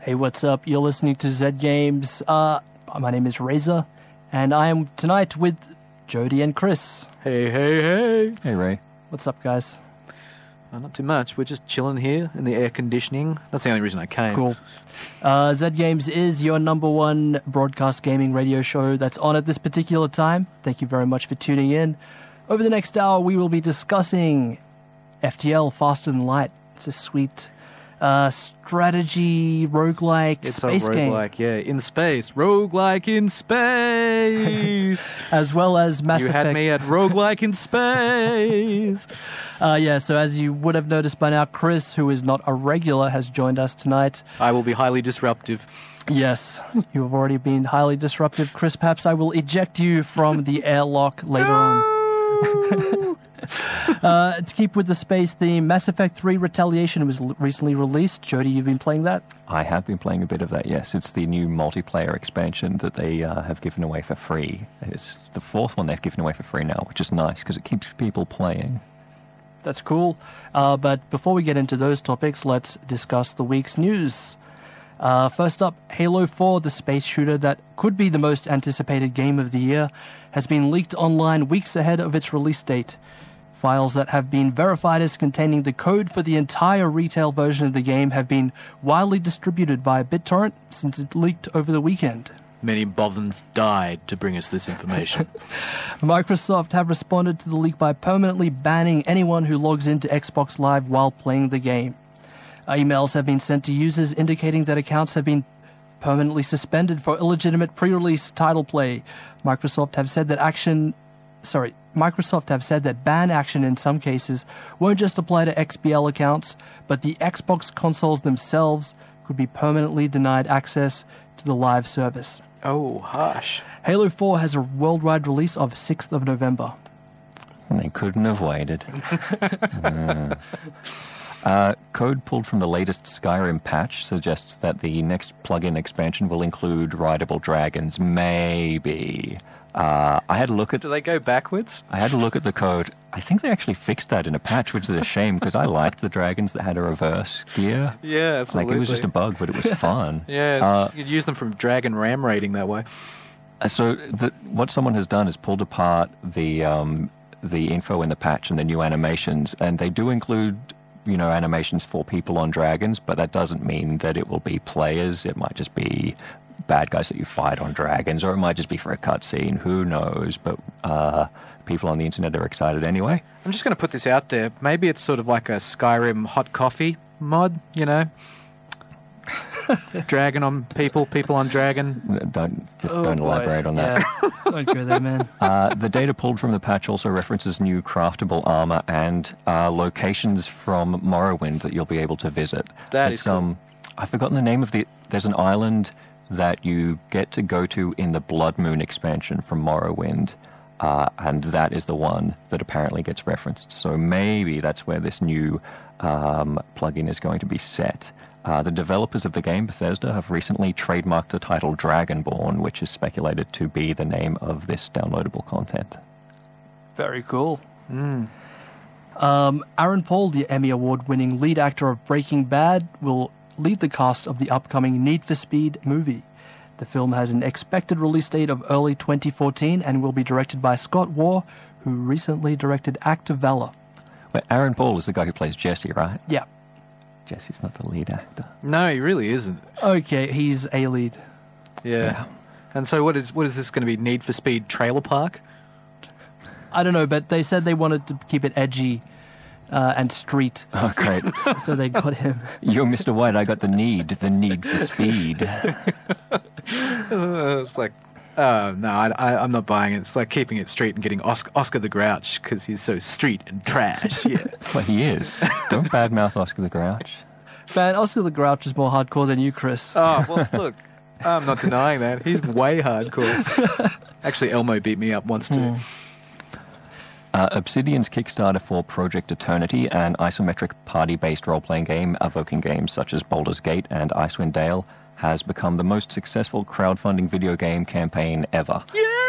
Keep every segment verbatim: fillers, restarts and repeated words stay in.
Hey, what's up? You're listening to Zed Games. Uh, my name is Razor, and I am tonight with Jody and Chris. Hey, hey, hey. Hey, Ray. What's up, guys? Uh, not too much. We're just chilling here in the air conditioning. That's the only reason I came. Cool. Uh, Zed Games is your number one broadcast gaming radio show that's on at this particular time. Thank you very much for tuning in. Over the next hour, we will be discussing F T L, Faster Than Light. It's a sweet uh, strategy roguelike it's space a game. roguelike, yeah, in space. Roguelike in space. As well as Mass you Effect. had me at roguelike in space. Uh, yeah, so as you would have noticed by now, Chris, who is not a regular, has joined us tonight. I will be highly disruptive. Yes, you have already been highly disruptive. Chris, perhaps I will eject you from the airlock later on. uh, to keep with the space theme, Mass Effect three Retaliation was l- recently released. Jody, you've been playing that? I have been playing a bit of that, yes. It's the new multiplayer expansion that they uh, have given away for free. It's the fourth one they've given away for free now, which is nice because it keeps people playing. That's cool. Uh, but before we get into those topics, let's discuss the week's news. Uh, first up, Halo four, the space shooter that could be the most anticipated game of the year, has been leaked online weeks ahead of its release date. Files that have been verified as containing the code for the entire retail version of the game have been widely distributed via BitTorrent since it leaked over the weekend. Many Bothans died to bring us this information. Microsoft have responded to the leak by permanently banning anyone who logs into Xbox Live while playing the game. Uh, emails have been sent to users indicating that accounts have been permanently suspended for illegitimate pre-release title play. Microsoft have said that action, sorry, Microsoft have said that ban action in some cases won't just apply to X B L accounts, but the Xbox consoles themselves could be permanently denied access to the live service. Oh, hush. Halo four has a worldwide release of sixth of November. They couldn't have waited. uh. Uh, code pulled from the latest Skyrim patch suggests that the next plugin expansion will include rideable dragons. Maybe. Uh, I had a look at... Do they go backwards? I had a look at the code. I think they actually fixed that in a patch, which is a shame, because I liked the dragons that had a reverse gear. Yeah, absolutely. Like, it was just a bug, but it was fun. yeah, uh, you could use them from Dragon Ram rating that way. So the, what someone has done is pulled apart the um, the info in the patch and the new animations, and they do include... you know, animations for people on dragons, but that doesn't mean that it will be players. It might just be bad guys that you fight on dragons, or it might just be for a cutscene. Who knows? But uh, people on the internet are excited anyway. I'm just going to put this out there. Maybe it's sort of like a Skyrim hot coffee mod, you know? Dragon on people, people on dragon. Don't just Oh, don't boy. elaborate on that. Yeah. Don't go there, man. Uh, the data pulled from the patch also references new craftable armor and uh, locations from Morrowind that you'll be able to visit. That it's, is cool. um, I've forgotten the name of the... There's an island that you get to go to in the Blood Moon expansion from Morrowind, uh, and that is the one that apparently gets referenced. So maybe that's where this new um, plugin is going to be set. Uh, the developers of the game, Bethesda, have recently trademarked the title Dragonborn, which is speculated to be the name of this downloadable content. Very cool. Mm. Um, Aaron Paul, the Emmy Award-winning lead actor of Breaking Bad, will lead the cast of the upcoming Need for Speed movie. The film has an expected release date of early twenty fourteen and will be directed by Scott Waugh, who recently directed Act of Valor. But Aaron Paul is the guy who plays Jesse, right? Yeah. Jesse's not the lead actor. No, he really isn't. Okay, he's a lead. Yeah. Yeah. And so what is what is this going to be? Need for Speed Trailer Park? I don't know, but they said they wanted to keep it edgy uh, and street, Oh, great. so they got him. You're Mister White, I got the need, the need for speed. Uh, it's like, oh, no, I, I, I'm not buying it. It's like keeping it street and getting Oscar, Oscar the Grouch because he's so street and trash. Yeah. Well, he is. Don't badmouth Oscar the Grouch. Man, Oscar the Grouch is more hardcore than you, Chris. Oh, well, look, I'm not denying that. He's way hardcore. Actually, Elmo beat me up once, too. Mm. Uh, Obsidian's Kickstarter for Project Eternity, an isometric party-based role-playing game evoking games such as Baldur's Gate and Icewind Dale, has become the most successful crowdfunding video game campaign ever. Yay!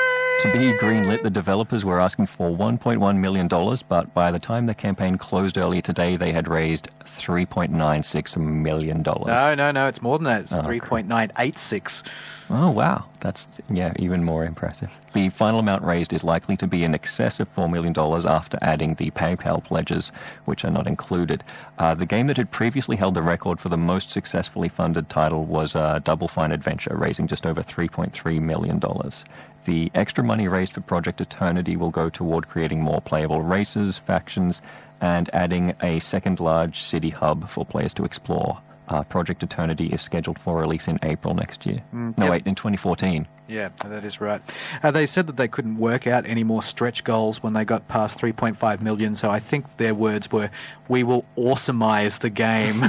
To be greenlit, the developers were asking for one point one million dollars, but by the time the campaign closed earlier today, they had raised three point nine six million dollars. No, no, no, it's more than that. It's Oh, three point nine eight six. Oh, wow. That's, yeah, even more impressive. The final amount raised is likely to be in excess of four million dollars after adding the PayPal pledges, which are not included. Uh, the game that had previously held the record for the most successfully funded title was uh, Double Fine Adventure, raising just over three point three million dollars. The extra money raised for Project Eternity will go toward creating more playable races, factions, and adding a second large city hub for players to explore. Uh, Project Eternity is scheduled for release in April next year. Mm, no, yep. wait, in twenty fourteen. Yeah, that is right. Uh, they said that they couldn't work out any more stretch goals when they got past three point five million, so I think their words were, we will awesomeize the game.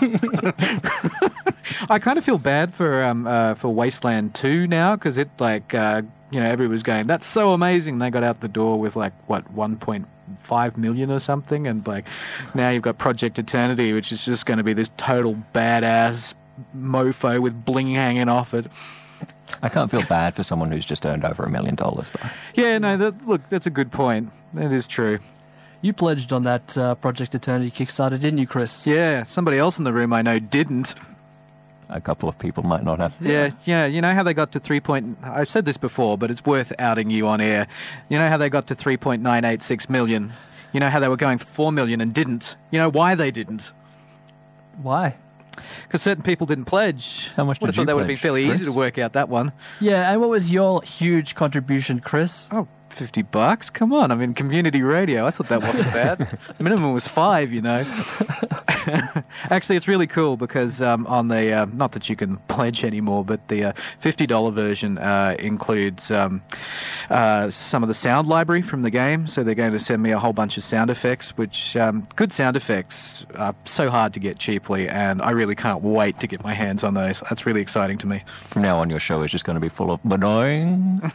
I kind of feel bad for um, uh, for Wasteland two now, because it, like, uh, you know, everyone was going, that's so amazing. They got out the door with, like, what, one point five million or something, and, like, now you've got Project Eternity, which is just going to be this total badass mofo with bling hanging off it. I can't feel bad for someone who's just earned over a million dollars, though. Yeah, no, that, look, that's a good point. That is true. You pledged on that uh, Project Eternity Kickstarter, didn't you, Chris? Yeah, somebody else in the room I know didn't. A couple of people might not have. Yeah, yeah. You know how they got to three point... I've said this before, but it's worth outing you on air. You know how they got to three point nine eight six million? You know how they were going for four million and didn't? You know why they didn't? Why? Because certain people didn't pledge. How much Would have did thought you that would have been pledge, fairly Chris? easy to work out that one. Yeah, and what was your huge contribution, Chris? Oh, fifty bucks? Come on, I'm in community radio. I thought that wasn't bad. The minimum was five, you know. Actually, it's really cool because um, on the, uh, not that you can pledge anymore, but the uh, fifty dollars version uh, includes um, uh, some of the sound library from the game. So they're going to send me a whole bunch of sound effects, which, um, good sound effects are so hard to get cheaply, and I really can't wait to get my hands on those. That's really exciting to me. From now on, your show is just going to be full of boing.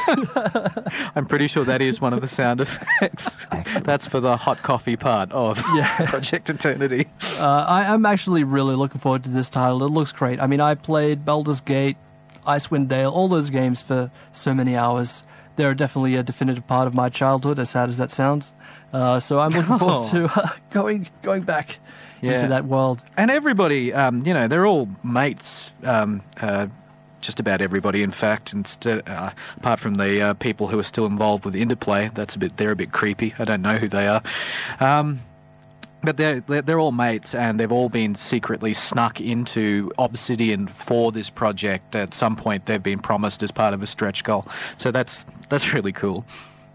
I'm pretty sure that is one of the sound effects. That's for the hot coffee part of Yeah. Project Eternity. Uh, I, I'm actually really looking forward to this title. It looks great. I mean, I played Baldur's Gate, Icewind Dale, all those games for so many hours. They're definitely a definitive part of my childhood, as sad as that sounds. Uh, so I'm looking forward to uh, going going back Yeah. into that world. And everybody, um, you know, they're all mates. Um, uh, just about everybody, in fact, instead, uh, apart from the uh, people who are still involved with Interplay. That's a bit, they're a bit creepy. I don't know who they are. Um, but they're, they're they're all mates, and they've all been secretly snuck into Obsidian for this project. At some point, they've been promised as part of a stretch goal. So that's that's really cool.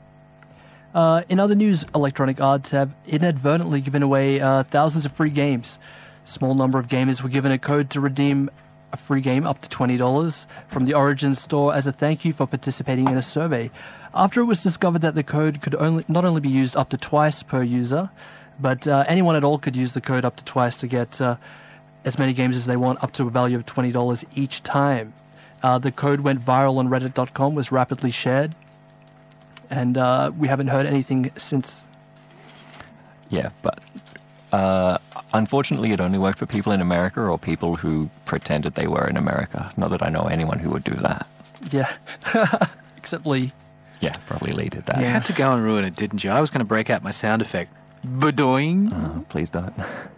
Uh, in other news, Electronic Arts have inadvertently given away uh, thousands of free games. Small number of gamers were given a code to redeem a free game up to twenty dollars from the Origin store as a thank you for participating in a survey. After it was discovered that the code could only not only be used up to twice per user, but uh, anyone at all could use the code up to twice to get uh, as many games as they want, up to a value of twenty dollars each time. Uh, the code went viral on reddit dot com, was rapidly shared, and uh, we haven't heard anything since. Yeah, but uh, unfortunately, it only worked for people in America or people who pretended they were in America. Not that I know anyone who would do that. Yeah, except Lee. Yeah, probably Lee did that. You had to go and ruin it, didn't you? I was going to break out my sound effect. Badoing. Oh, please don't.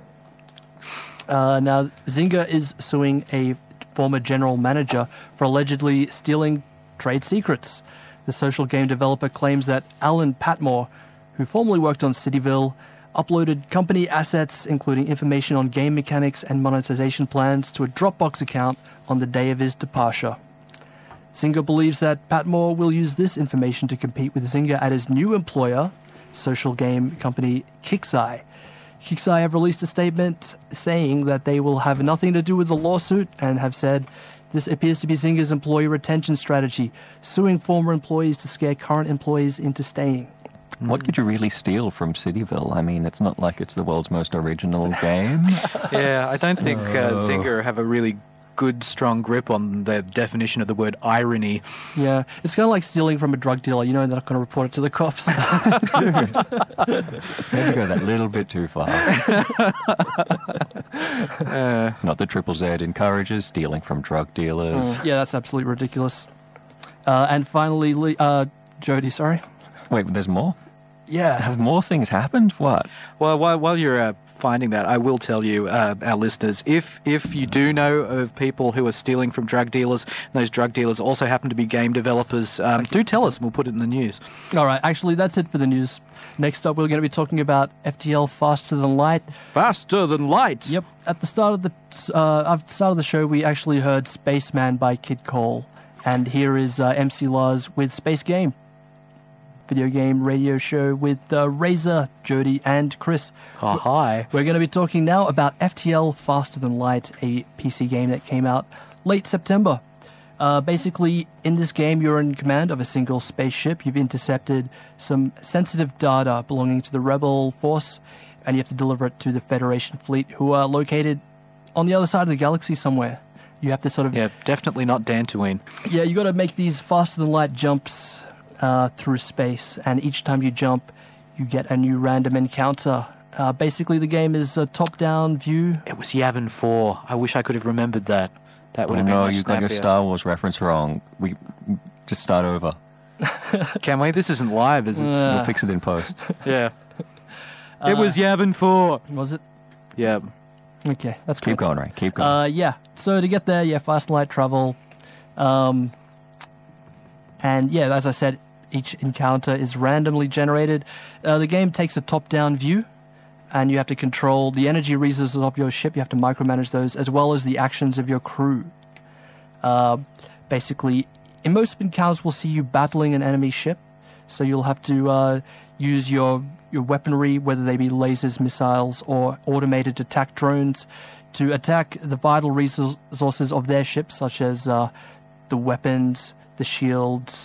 Uh, now, Zynga is suing a former general manager for allegedly stealing trade secrets. The social game developer claims that Alan Patmore, who formerly worked on Cityville, uploaded company assets, including information on game mechanics and monetization plans, to a Dropbox account on the day of his departure. Zynga believes that Patmore will use this information to compete with Zynga at his new employer, social game company Kixeye. Kixeye have released a statement saying that they will have nothing to do with the lawsuit and have said this appears to be Zynga's employee retention strategy, suing former employees to scare current employees into staying. What could you really steal from Cityville? I mean, it's not like it's the world's most original game. Yeah, I don't think uh, So- Zynga have a really good, strong grip on the definition of the word irony. Yeah, it's kind of like stealing from a drug dealer. You know, they're not going to report it to the cops. Maybe go that little bit too far. Uh, Not that Triple Z encourages stealing from drug dealers. Yeah, that's absolutely ridiculous. Uh, and finally, Lee- uh, Jody, sorry. Wait, there's more? Yeah. Have more things happened? What? Well, while, while you're uh, finding that, I will tell you, uh, our listeners, if if you do know of people who are stealing from drug dealers, and those drug dealers also happen to be game developers, um, do tell us and we'll put it in the news. All right, actually, that's it for the news. Next up, we're going to be talking about F T L Faster Than Light. Faster than light! Yep. At the start of the uh, at the start of the show, we actually heard Spaceman by Kid Cole. And here is uh, M C Lars with Space Game. Video game radio show with uh, Razor, Jody, and Chris. Oh, hi. We're going to be talking now about F T L Faster Than Light, a P C game that came out late September. Uh, basically, in this game, you're in command of a single spaceship. You've intercepted some sensitive data belonging to the Rebel force, and you have to deliver it to the Federation fleet, who are located on the other side of the galaxy somewhere. You have to sort of... Yeah, definitely not Dantooine. Yeah, you got to make these faster-than-light jumps uh, through space, and each time you jump, you get a new random encounter. Uh, basically, the game is a top-down view. It was Yavin four. I wish I could have remembered that. That would Oh have been no, much you got your snappier. Star Wars reference wrong. We just start over. Can we? This isn't live, is it? Uh, We'll fix it in post. Yeah. It was Yavin four. Was it? Yeah. Okay, that's Keep cool. going, Ray. Keep going. Uh, yeah. So to get there, yeah, fast light travel. Um, and yeah, as I said, each encounter is randomly generated. Uh, the game takes a top-down view, and you have to control the energy resources of your ship. You have to micromanage those, as well as the actions of your crew. Uh, basically, in most encounters, we'll see you battling an enemy ship, so you'll have to uh, use your your weaponry, whether they be lasers, missiles, or automated attack drones, to attack the vital resources of their ship, such as uh, the weapons, the shields,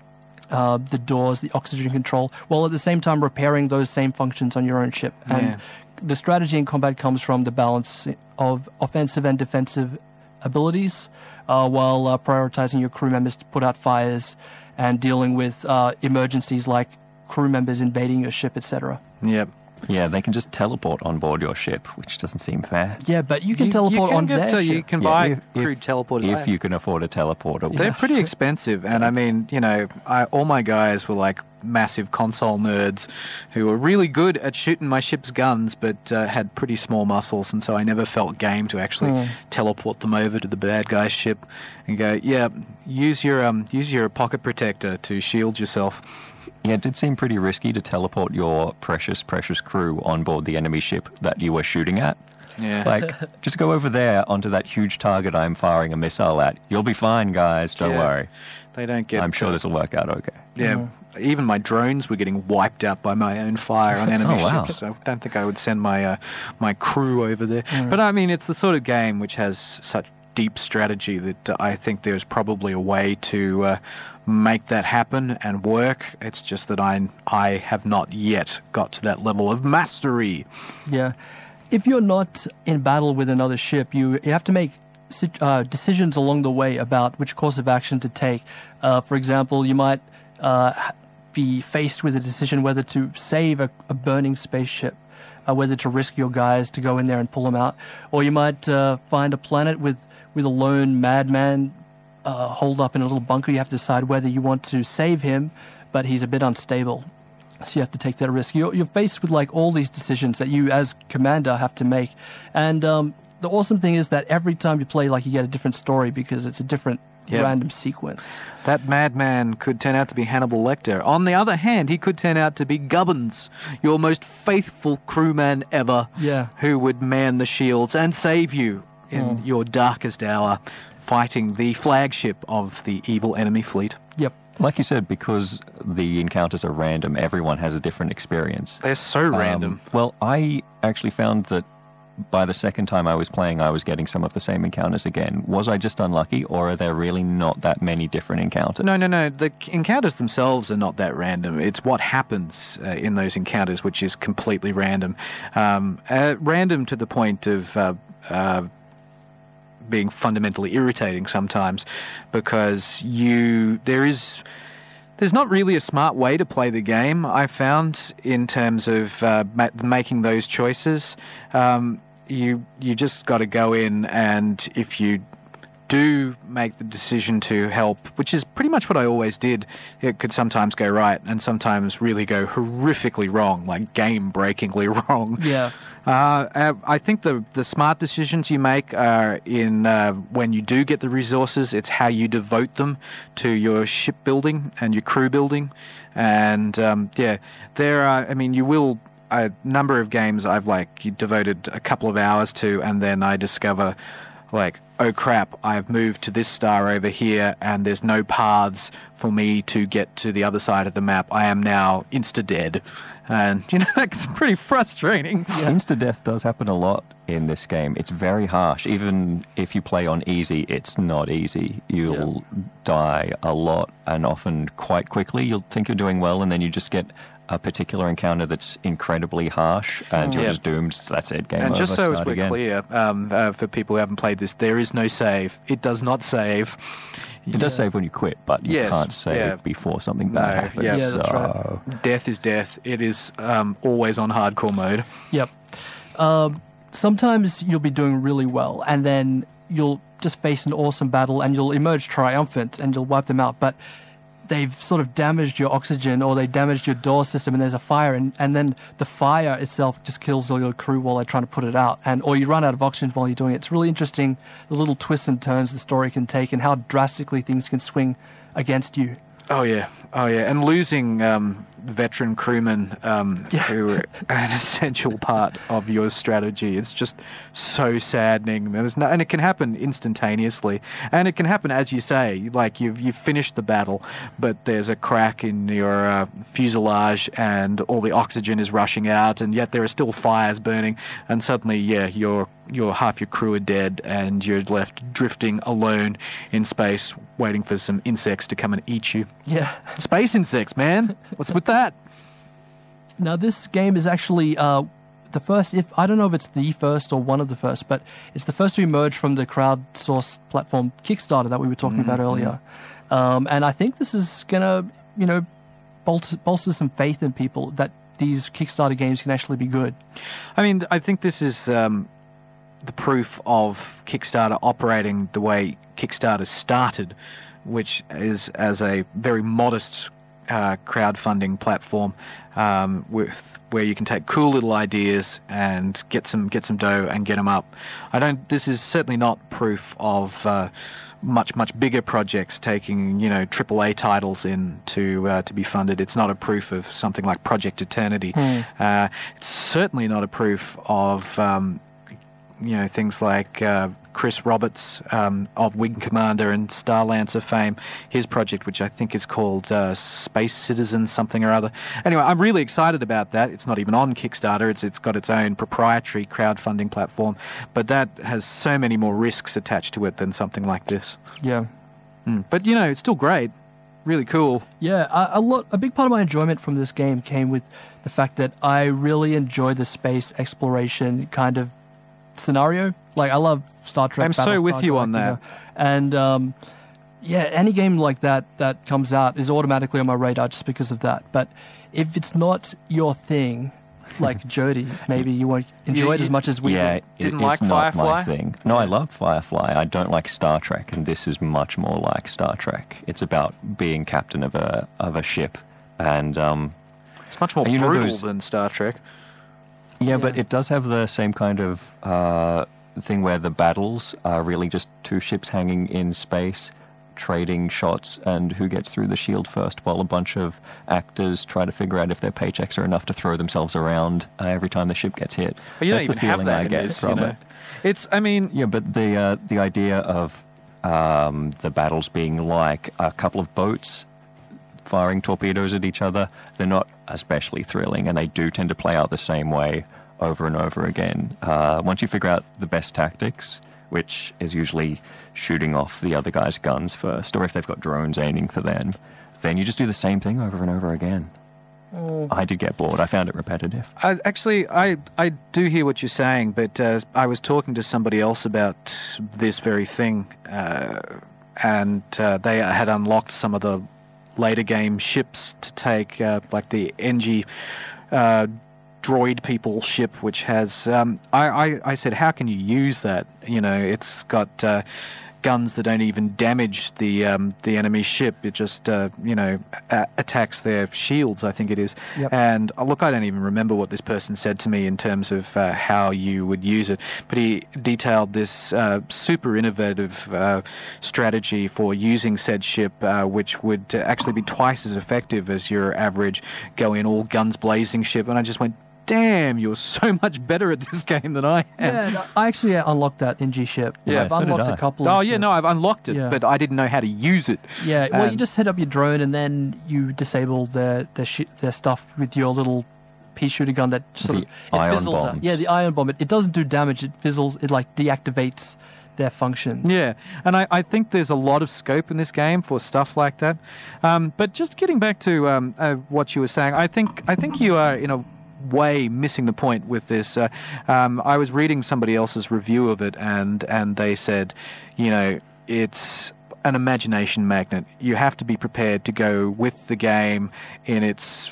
uh, the doors, the oxygen control, while at the same time repairing those same functions on your own ship. And Yeah. the strategy in combat comes from the balance of offensive and defensive abilities, uh, while uh, prioritizing your crew members to put out fires and dealing with uh, emergencies like crew members invading your ship, et cetera. Yep. Yeah, they can just teleport on board your ship, which doesn't seem fair. Yeah, but you can teleport you can on get their to, ship. You can Yeah, buy if- if- crude teleporters. If you can afford a teleporter. They're pretty expensive, and I mean, you know, I, all my guys were like massive console nerds who were really good at shooting my ship's guns, but uh, had pretty small muscles, and so I never felt game to actually Mm. teleport them over to the bad guy's ship and go, yeah, use your um, use your pocket protector to shield yourself. Yeah, it did seem pretty risky to teleport your precious, precious crew on board the enemy ship that you were shooting at. Yeah, Like, just go over there onto that huge target I'm firing a missile at. You'll be fine, guys. Don't Yeah. worry. they don't get. I'm sure uh, this will work out okay. Yeah, even my drones were getting wiped out by my own fire on enemy Oh, wow. ships. So I don't think I would send my uh, my crew over there. But I mean, it's the sort of game which has such deep strategy that uh, I think there's probably a way to uh, make that happen and work. It's just that I I have not yet got to that level of mastery. Yeah. If you're not in battle with another ship, you, you have to make sit- uh, decisions along the way about which course of action to take. Uh, for example, you might uh, ha- be faced with a decision whether to save a, a burning spaceship, uh, whether to risk your guys to go in there and pull them out, or you might uh, find a planet with, with a lone madman uh, holed up in a little bunker. You have to decide whether you want to save him, but he's a bit unstable. So you have to take that risk. You're, you're faced with like all these decisions that you as commander have to make. And um, the awesome thing is that every time you play, like, you get a different story because it's a different Yep. random sequence. That madman could turn out to be Hannibal Lecter. On the other hand, he could turn out to be Gubbins, your most faithful crewman ever, Yeah. who would man the shields and save you in Mm. your darkest hour, fighting the flagship of the evil enemy fleet. Yep. Like you said, because the encounters are random, everyone has a different experience. They're so random. Um, well, I actually found that by the second time I was playing, I was getting some of the same encounters again. Was I just unlucky, or are there really not that many different encounters? No, no, no. The encounters themselves are not that random. It's what happens uh, in those encounters which is completely random. Um, uh, random to the point of uh, uh, being fundamentally irritating sometimes, because you there is there's not really a smart way to play the game, I found, in terms of uh, ma- making those choices. Um, you you just got to go in, and if you do make the decision to help, which is pretty much what I always did, it could sometimes go right and sometimes really go horrifically wrong, like game-breakingly wrong. Yeah. Uh, I think the the smart decisions you make are in uh, when you do get the resources, it's how you devote them to your shipbuilding and your crew building. And um, yeah, there are, I mean, you will, a number of games I've like devoted a couple of hours to, and then I discover like, oh crap, I've moved to this star over here and there's no paths for me to get to the other side of the map. I am now insta-dead. And, you know, that's pretty frustrating. Yeah. Insta-death does happen a lot in this game. It's very harsh. Even if you play on easy, it's not easy. You'll yeah. die a lot, and often quite quickly. You'll think you're doing well, and then you just get a particular encounter that's incredibly harsh, and you're yeah. just doomed. So that's it, game and over. And just so as Start we're again. clear, um, uh, for people who haven't played this, there is no save. It does not save. It does yeah. save when you quit, but you yes. can't save yeah. before something bad no. happens. Yeah, yeah that's so... right. Death is death. It is um, always on hardcore mode. Yep. Um, sometimes you'll be doing really well, and then you'll just face an awesome battle, and you'll emerge triumphant, and you'll wipe them out. But they've sort of damaged your oxygen, or they damaged your door system, and there's a fire, and, and then the fire itself just kills all your crew while they're trying to put it out, and or you run out of oxygen while you're doing it. It's really interesting the little twists and turns the story can take, and how drastically things can swing against you. Oh yeah, oh yeah, and losing um, veteran crewmen um, Yeah. who are an essential part of your strategy. It's just so saddening. There's no, and it can happen instantaneously, and it can happen as you say, like you've you've finished the battle, but there's a crack in your uh, fuselage, and all the oxygen is rushing out, and yet there are still fires burning, and suddenly, yeah, your your half your crew are dead, and you're left drifting alone in space, waiting for some insects to come and eat you. Yeah. Space insects, man. What's with that? Now, this game is actually uh, the first, if I don't know if it's the first or one of the first, but it's the first to emerge from the crowdsourced platform Kickstarter that we were talking mm-hmm. about earlier. Um, and I think this is going to, you know, bolster, bolster some faith in people that these Kickstarter games can actually be good. I mean, I think this is um, the proof of Kickstarter operating the way Kickstarter started, which is as a very modest uh, crowdfunding platform um, with where you can take cool little ideas and get some get some dough and get them up. I don't. This is certainly not proof of uh, much much bigger projects taking you know triple A titles in to uh, to be funded. It's not a proof of something like Project Eternity. Hmm. Uh, it's certainly not a proof of um, you know things like uh, Chris Roberts um, of Wing Commander and Star Lancer fame, his project, which I think is called uh, Space Citizen something or other. Anyway, I'm really excited about that. It's not even on Kickstarter. It's it's got its own proprietary crowdfunding platform, but that has so many more risks attached to it than something like this. Yeah. Mm. But you know, it's still great. Really cool. Yeah, a, a lot. A big part of my enjoyment from this game came with the fact that I really enjoy the space exploration kind of scenario. Like, I love Star Trek. I'm so with you on that. You know? And um, yeah, any game like that that comes out is automatically on my radar just because of that. But if it's not your thing, like Jody, maybe you won't enjoy You- it as you- much as we yeah, did. it, Didn't it's like not Firefly? my thing. No, I love Firefly. I don't like Star Trek, and this is much more like Star Trek. It's about being captain of a of a ship, and um, It's much more You know brutal those- than Star Trek. yeah, but Yeah. it does have the same kind of uh, thing where the battles are really just two ships hanging in space, trading shots, and who gets through the shield first, while a bunch of actors try to figure out if their paychecks are enough to throw themselves around uh, every time the ship gets hit. But you That's don't the even have feeling that I in get this, from you know. it. It's, I mean, Yeah, but the uh, the idea of um, the battles being like a couple of boats firing torpedoes at each other, they're not especially thrilling, and they do tend to play out the same way over and over again. Uh, once you figure out the best tactics, which is usually shooting off the other guy's guns first, or if they've got drones aiming for them, then you just do the same thing over and over again. I did get bored. I found it repetitive. I, actually, I I do hear what you're saying, but uh, I was talking to somebody else about this very thing, uh, and uh, they had unlocked some of the later game ships to take, uh, like the N G uh, droid people ship, which has. Um, I, I I said, how can you use that? You know, it's got. Uh, guns that don't even damage the um, the enemy ship. It just uh, you know a- attacks their shields, I think it is. Yep. And uh, look, I don't even remember what this person said to me in terms of uh, how you would use it, but he detailed this uh, super innovative uh, strategy for using said ship, uh, which would uh, actually be twice as effective as your average go in all guns blazing ship. And I just went, damn, you're so much better at this game than I am. Yeah, no, I actually uh, unlocked that in G ship. Yeah, I've so did unlocked I. a couple. Oh of, yeah, uh, no, I've unlocked it, Yeah. but I didn't know how to use it. Yeah, well, Um, you just set up your drone and then you disable their their, sh- their stuff with your little pea shooter gun that sort The of it ion fizzles bomb. out. Yeah, the ion bomb. It, it doesn't do damage. It fizzles. It like deactivates their function. Yeah, and I, I think there's a lot of scope in this game for stuff like that. Um, but just getting back to um, uh, what you were saying, I think I think you are in a way missing the point with this. Uh, um, I was reading somebody else's review of it, and and they said, you know, it's an imagination magnet. You have to be prepared to go with the game in its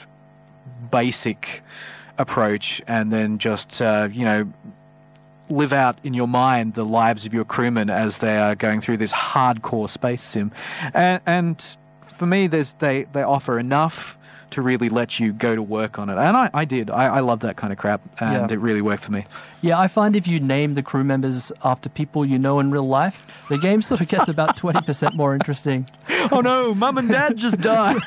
basic approach, and then just uh, you know. live out in your mind the lives of your crewmen as they are going through this hardcore space sim. And, and for me, there's, they, they offer enough to really let you go to work on it. And I, I did. I, I love that kind of crap, and Yeah. it really worked for me. Yeah, I find if you name the crew members after people you know in real life, the game sort of gets about twenty percent more interesting. Oh no, Mum and Dad just died.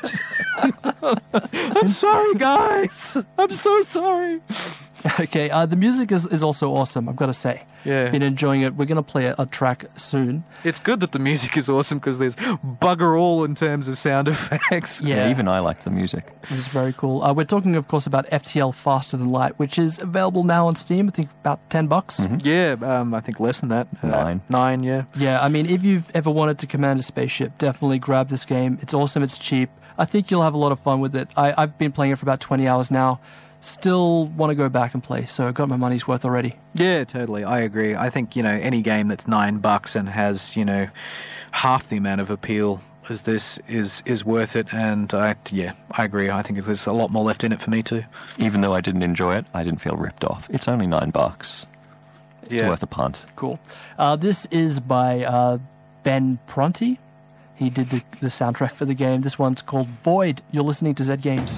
I'm sorry, guys. I'm so sorry. Okay, uh, the music is, is also awesome, I've got to say. Yeah. Been enjoying it. We're going to play a, a track soon. It's good that the music is awesome because there's bugger all in terms of sound effects. Yeah. Yeah, even I like the music. It's very cool. Uh, we're talking, of course, about F T L Faster Than Light, which is available now on Steam, I think about ten bucks. Yeah, um, I think less than that. Uh, Nine. Nine, yeah. Yeah, I mean, if you've ever wanted to command a spaceship, definitely grab this game. It's awesome, it's cheap. I think you'll have a lot of fun with it. I, I've been playing it for about twenty hours now. Still want to go back and play, so I got my money's worth already. Yeah, totally. I agree. I think, you know, any game that's nine bucks and has, you know, half the amount of appeal as this is is worth it. And I, yeah, I agree. I think there's a lot more left in it for me too. Even though I didn't enjoy it, I didn't feel ripped off. It's only nine bucks. It's Yeah. worth a punt. Cool. Uh, this is by uh, Ben Prunty. He did the, the soundtrack for the game. This one's called Void. You're listening to Zed Games.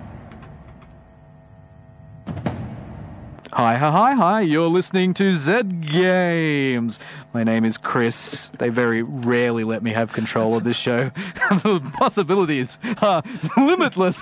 Hi, hi, hi, hi. You're listening to Zed Games. My name is Chris. They very rarely let me have control of this show. The possibilities are limitless.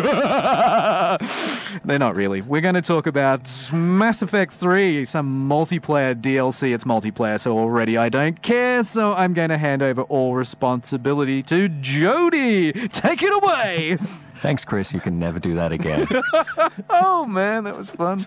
They're not really. We're going to talk about Mass Effect three, some multiplayer D L C. It's multiplayer, so already I don't care, so I'm going to hand over all responsibility to Jody. Take it away. Thanks, Chris. You can never do that again. Oh, man, that was fun.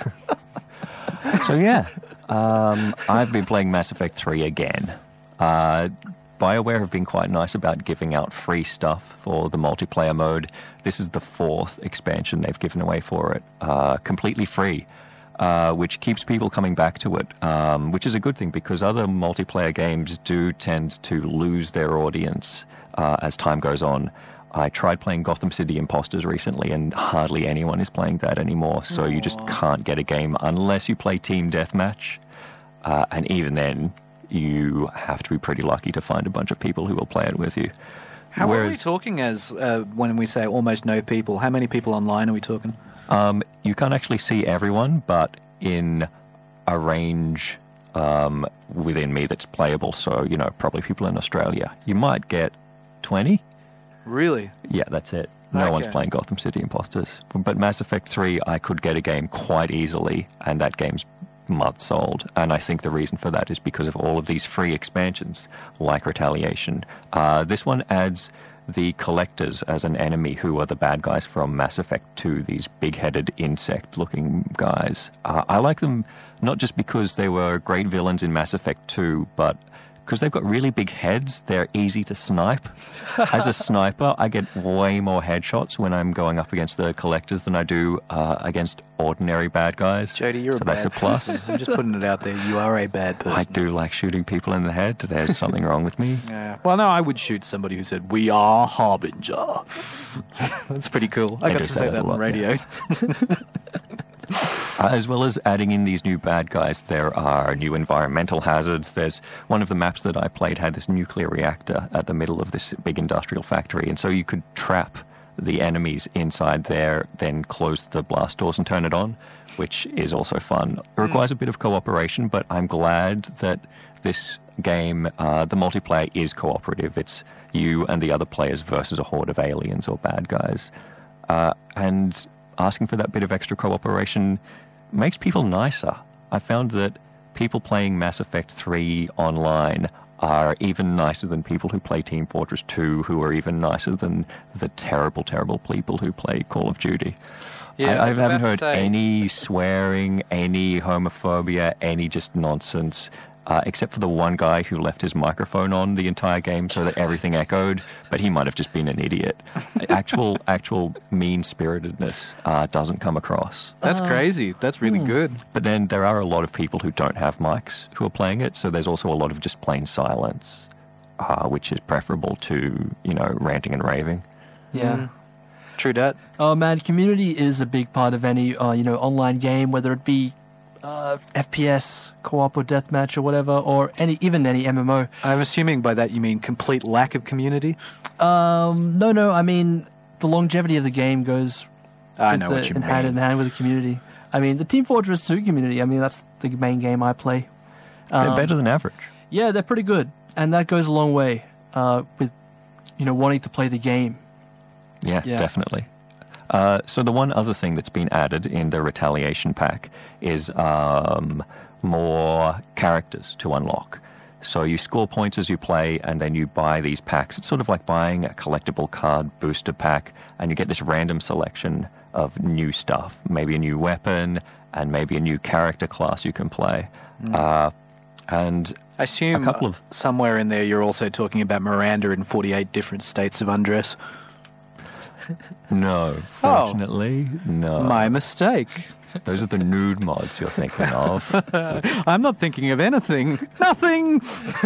So yeah, um, I've been playing Mass Effect three again. Uh, BioWare have been quite nice about giving out free stuff for the multiplayer mode. This is the fourth expansion they've given away for it, uh, completely free, uh, which keeps people coming back to it, um, which is a good thing because other multiplayer games do tend to lose their audience uh, as time goes on. I tried playing Gotham City Imposters recently, and hardly anyone is playing that anymore, so you just can't get a game unless you play Team Deathmatch. Uh, and even then, you have to be pretty lucky to find a bunch of people who will play it with you. How are we Whereas, talking as uh, when we say almost no people? How many people online are we talking? um, you can't actually see everyone, but in a range um, within me that's playable, so, you know, probably people in Australia. You might get twenty. Really? Yeah, that's it. No Okay. one's playing Gotham City Imposters. But Mass Effect three, I could get a game quite easily, and that game's months old. And I think the reason for that is because of all of these free expansions, like Retaliation. Uh, this one adds the Collectors as an enemy, who are the bad guys from Mass Effect two, these big-headed insect-looking guys. Uh, I like them not just because they were great villains in Mass Effect two, but because they've got really big heads, they're easy to snipe. As a sniper, I get way more headshots when I'm going up against the Collectors than I do uh, against ordinary bad guys. Jody, you're so a that's bad a plus. person. I'm just putting it out there. You are a bad person. I do like shooting people in the head. There's something wrong with me. Yeah. Well, no, I would shoot somebody who said, "We are Harbinger." That's pretty cool. I, I got do to say say that that a on lot, radio. Uh, as well as adding in these new bad guys, there are new environmental hazards. There's one of the maps that I played had this nuclear reactor at the middle of this big industrial factory, and so you could trap the enemies inside there, then close the blast doors and turn it on, which is also fun. It requires a bit of cooperation, but I'm glad that this game, uh, the multiplayer is cooperative. It's you and the other players versus a horde of aliens or bad guys. Uh, and asking for that bit of extra cooperation makes people nicer. I found that people playing Mass Effect three online are even nicer than people who play Team Fortress two, who are even nicer than the terrible, terrible people who play Call of Duty. Yeah, I, I was haven't about heard to say- any swearing, any homophobia, any just nonsense, uh, except for the one guy who left his microphone on the entire game so that everything echoed, but he might have just been an idiot. Actual, actual mean-spiritedness uh, doesn't come across. That's crazy. That's really good. But then there are a lot of people who don't have mics who are playing it, so there's also a lot of just plain silence, uh, which is preferable to, you know, ranting and raving. Yeah. True that. Oh man, community is a big part of any uh, you know online game, whether it be uh, F P S, co-op or deathmatch or whatever, or any even any M M O. I'm assuming by that you mean complete lack of community. Um, no, no, I mean the longevity of the game goes I with know the, what you in mean. hand in hand with the community. I mean the Team Fortress two community. I mean that's the main game I play. They're Um, better than average. Yeah, they're pretty good, and that goes a long way uh, with you know wanting to play the game. Yeah, Yeah. definitely. Uh, so the one other thing that's been added in the Retaliation pack is um, more characters to unlock. So you score points as you play, and then you buy these packs. It's sort of like buying a collectible card booster pack, and you get this random selection of new stuff. Maybe a new weapon, and maybe a new character class you can play. Uh, and I assume a couple of- somewhere in there you're also talking about Miranda in forty-eight different states of undress. no, fortunately, no. My mistake. Those are the nude mods you're thinking of. I'm not thinking of anything. Nothing.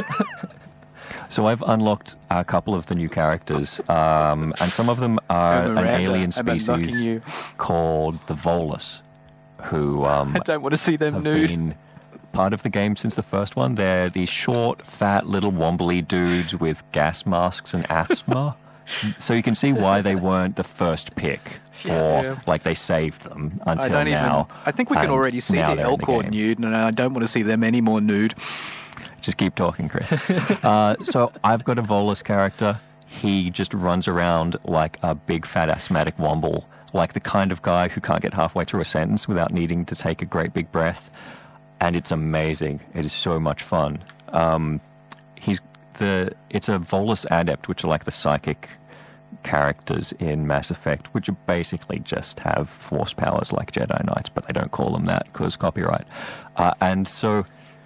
So I've unlocked a couple of the new characters, um, and some of them are Oh, an Miranda, alien I'm unlocking species you. called the Volus, who um, I don't want to see them have nude. been part of the game since the first one. They're these short, fat, little wombly dudes with gas masks and asthma. So you can see why they weren't the first pick, or Yeah. like they saved them until I don't now. even. I think we can and already see now the they're in Elcor game. nude, and I don't want to see them any more nude. Just keep talking, Chris. uh, so I've got a Volus character. He just runs around like a big fat asthmatic womble, like the kind of guy who can't get halfway through a sentence without needing to take a great big breath. And it's amazing. It is so much fun. Um, he's the it's a Volus adept, which are like the psychic characters in Mass Effect, which are basically just have force powers like Jedi Knights, but they don't call them that because copyright. Uh, and so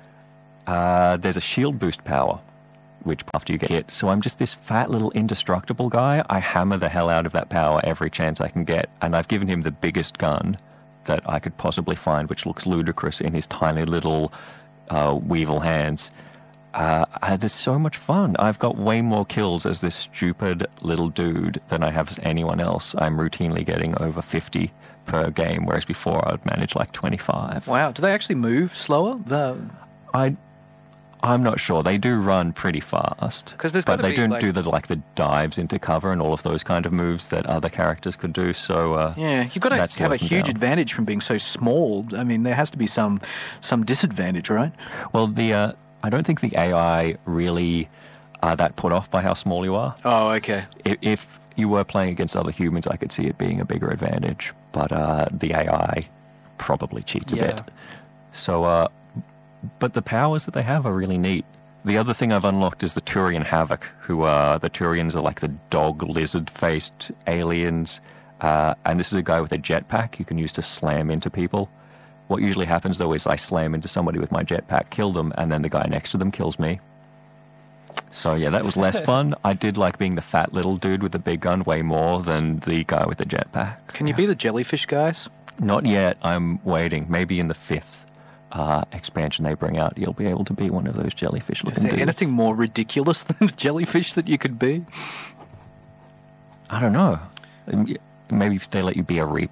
uh, there's a shield boost power, which after you get hit. So I'm just this fat little indestructible guy. I hammer the hell out of that power every chance I can get, and I've given him the biggest gun that I could possibly find, which looks ludicrous in his tiny little uh, weevil hands. Uh, and it's so much fun. I've got way more kills as this stupid little dude than I have as anyone else. I'm routinely getting over fifty per game, whereas before I'd manage like twenty-five. Wow. Do they actually move slower? The I, I'm not sure. They do run pretty fast. 'Cause there's but gotta they be, don't like- do the like the dives into cover and all of those kind of moves that other characters could do. So uh, yeah, you've got to that have a slows them huge down. advantage from being so small. I mean, there has to be some some disadvantage, right? Well, the uh, I don't think the A I really are that put off by how small you are. Oh, okay. If, if you were playing against other humans, I could see it being a bigger advantage. But uh, the A I probably cheats a Yeah. bit. So, uh, but the powers that they have are really neat. The other thing I've unlocked is the Turian Havoc, who uh, the Turians are like the dog lizard-faced aliens. Uh, and this is a guy with a jetpack you can use to slam into people. What usually happens, though, is I slam into somebody with my jetpack, kill them, and then the guy next to them kills me. So, yeah, that was less fun. I did like being the fat little dude with the big gun way more than the guy with the jetpack. Can you be the jellyfish guys? Not yet. I'm waiting. Maybe in the fifth uh, expansion they bring out, you'll be able to be one of those Is jellyfish-looking there dudes. anything more ridiculous than the jellyfish that you could be? I don't know. Maybe if they let you be a Reaper.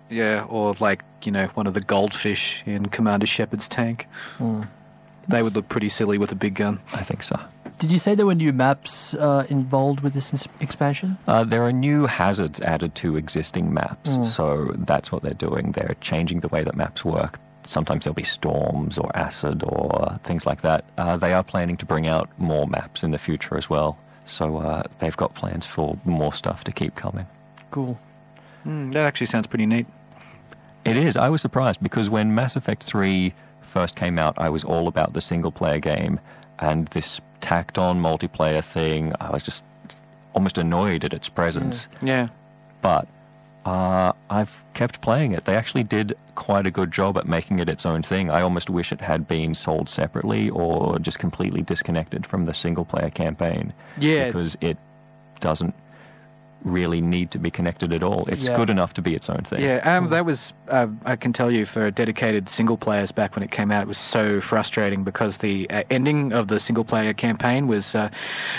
Yeah, or like, you know, one of the goldfish in Commander Shepard's tank. Mm. They would look pretty silly with a big gun. I think so. Did you say there were new maps uh, involved with this ins- expansion? Uh, there are new hazards added to existing maps, Mm. so that's what they're doing. They're changing the way that maps work. Sometimes there'll be storms or acid or things like that. Uh, they are planning to bring out more maps in the future as well, so uh, they've got plans for more stuff to keep coming. Cool. Mm, that actually sounds pretty neat. It is. I was surprised because when Mass Effect three first came out, I was all about the single-player game, and this tacked-on multiplayer thing, I was just almost annoyed at its presence. Yeah. But uh, I've kept playing it. They actually did quite a good job at making it its own thing. I almost wish it had been sold separately or just completely disconnected from the single-player campaign. Yeah. Because it doesn't really need to be connected at all. It's Yeah. good enough to be its own thing. Yeah, um, that was, uh, I can tell you, for dedicated single players back when it came out, it was so frustrating because the uh, ending of the single player campaign was uh,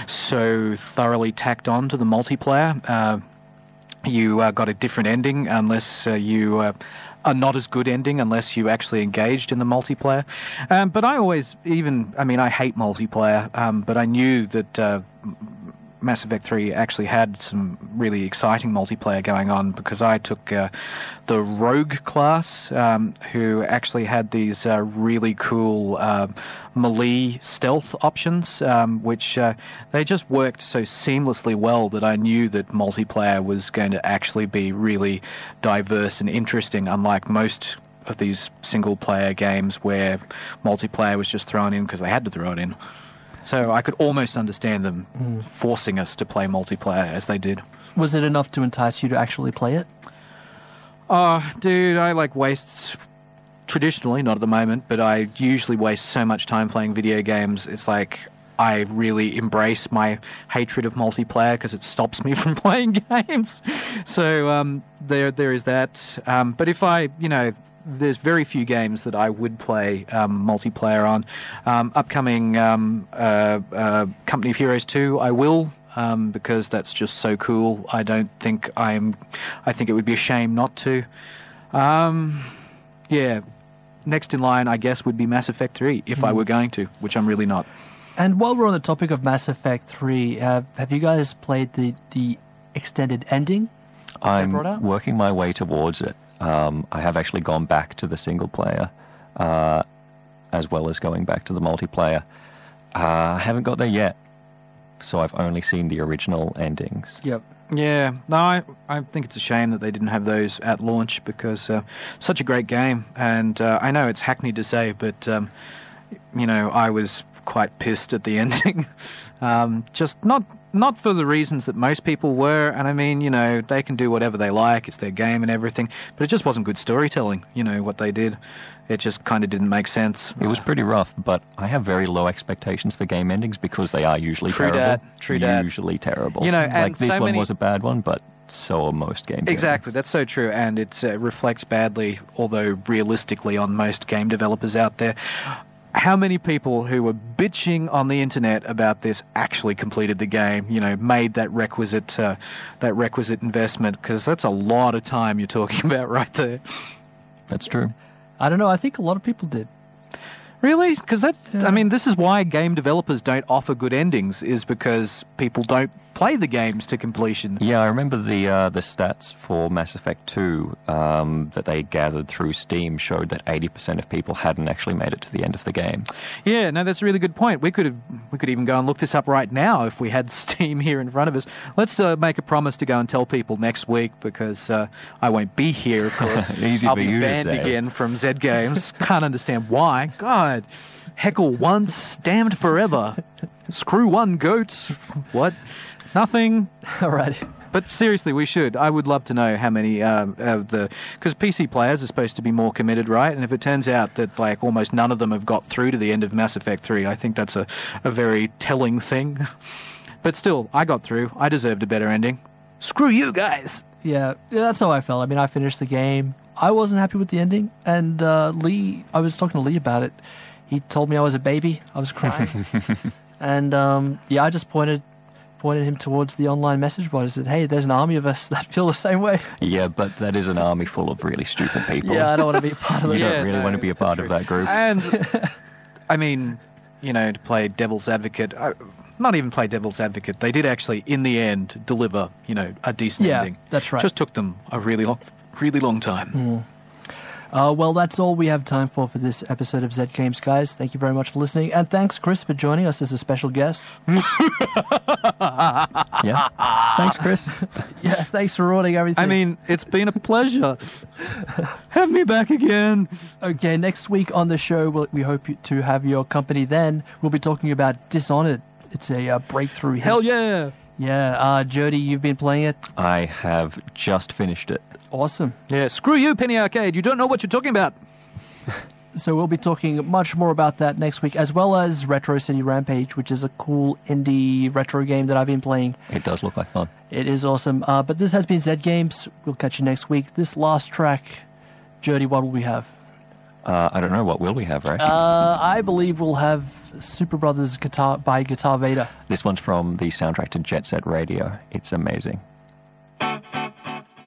so thoroughly tacked on to the multiplayer. Uh, you uh, got a different ending unless uh, you... Uh, a not as good ending unless you actually engaged in the multiplayer. Um, but I always, even, I mean, I hate multiplayer, um, but I knew that uh, Mass Effect three actually had some really exciting multiplayer going on because I took uh, the Rogue class, um, who actually had these uh, really cool uh, melee stealth options, um, which uh, they just worked so seamlessly well that I knew that multiplayer was going to actually be really diverse and interesting, unlike most of these single-player games where multiplayer was just thrown in because they had to throw it in. So I could almost understand them Mm. forcing us to play multiplayer as they did. Was it enough to entice you to actually play it? Oh, dude, I like waste... Traditionally, not at the moment, but I usually waste so much time playing video games. It's like I really embrace my hatred of multiplayer because it stops me from playing games. So um, there, there is that. Um, but if I, you know... There's very few games that I would play um, multiplayer on. Um, upcoming um, uh, uh, Company of Heroes two, I will, um, because that's just so cool. I don't think I'm... I think it would be a shame not to. Um, yeah, next in line, I guess, would be Mass Effect three, if I were going to, which I'm really not. And while we're on the topic of Mass Effect three, uh, have you guys played the, the extended ending? I'm brought up? working my way towards it. Um, I have actually gone back to the single player, uh, as well as going back to the multiplayer. Uh, I haven't got there yet, so I've only seen the original endings. Yep. Yeah, no, I, I think it's a shame that they didn't have those at launch because uh, such a great game. And uh, I know it's hackneyed to say, but, um, you know, I was quite pissed at the ending. um, just not... Not for the reasons that most people were, and I mean, you know, they can do whatever they like, it's their game and everything, but it just wasn't good storytelling, you know, what they did. It just kind of didn't make sense. It was pretty rough, but I have very low expectations for game endings because they are usually True terrible. dat, true dat. Usually terrible. You know, and like this so one many- was a bad one, but so are most game Exactly, endings. that's so true, and it uh, reflects badly, although realistically, on most game developers out there. How many people who were bitching on the internet about this actually completed the game, you know, made that requisite uh, that requisite investment? Because that's a lot of time you're talking about right there. That's true. I don't know. I think a lot of people did. Really? Because that, Yeah. I mean, this is why game developers don't offer good endings, is because people don't play the games to completion. Yeah, I remember the uh, the stats for Mass Effect two um, that they gathered through Steam showed that eighty percent of people hadn't actually made it to the end of the game. Yeah, no, that's a really good point. We could have, we could even go and look this up right now if we had Steam here in front of us. Let's uh, make a promise to go and tell people next week because uh, I won't be here, of course. Easy I'll for be you to banned say. again from Z Games. Can't understand why. God, heckle once, damned forever. Screw one, goats. What? Nothing. All right. But seriously, we should. I would love to know how many um, of the... Because P C players are supposed to be more committed, right? And if it turns out that like almost none of them have got through to the end of Mass Effect three, I think that's a, a very telling thing. But still, I got through. I deserved a better ending. Screw you guys! Yeah, yeah, that's how I felt. I mean, I finished the game. I wasn't happy with the ending, and uh, Lee, I was talking to Lee about it. He told me I was a baby. I was crying. and, um, yeah, I just pointed pointed him towards the online message board and said, hey, there's an army of us that feel the same way. Yeah, but that is an army full of really stupid people. Yeah, I don't want to be a part of You it. Yeah, don't really no, want to be a part of that group. And, I mean, you know, to play devil's advocate, uh, not even play devil's advocate, they did actually, in the end, deliver, you know, a decent Yeah, ending. that's right. Just took them a really long, really long time. Uh, well, that's all we have time for for this episode of Zed Games, guys. Thank you very much for listening. And thanks, Chris, for joining us as a special guest. Yeah. Thanks, Chris. Yeah, thanks for ruining everything. I mean, it's been a pleasure. Have me back again. Okay, next week on the show, we'll, we hope you, to have your company then. We'll be talking about Dishonored. It's a uh, breakthrough hit. Hell yeah. Yeah, uh, Jody, you've been playing it. I have just finished it. Awesome. Yeah, screw you, Penny Arcade. You don't know what you're talking about. So we'll be talking much more about that next week, as well as Retro City Rampage, which is a cool indie retro game that I've been playing. It does look like fun. It is awesome. Uh, but this has been Zed Games. We'll catch you next week. This last track, Jody, what will we have? Uh, I don't know. What will we have, right? Uh, I believe we'll have Super Brothers Guitar by Guitar Vader. This one's from the soundtrack to Jet Set Radio. It's amazing.